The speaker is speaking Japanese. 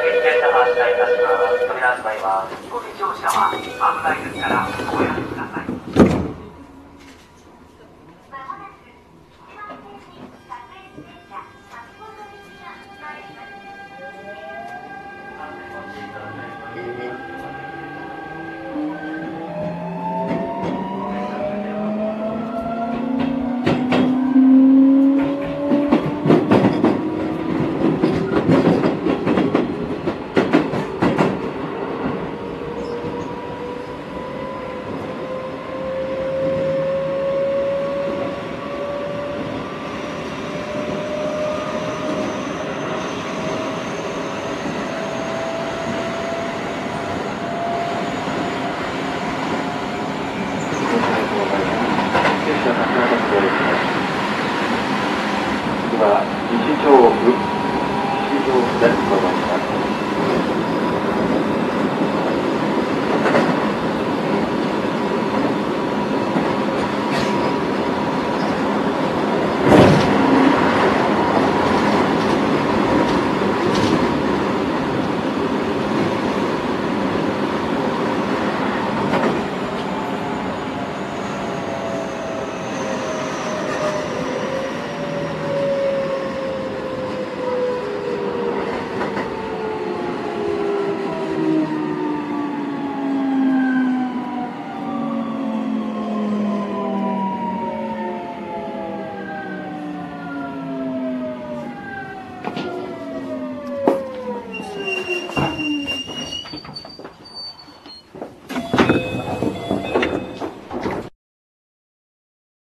険な発車いたします。皆様今、飛行機乗車は危ないですからごやめください。 次は西上部でございます。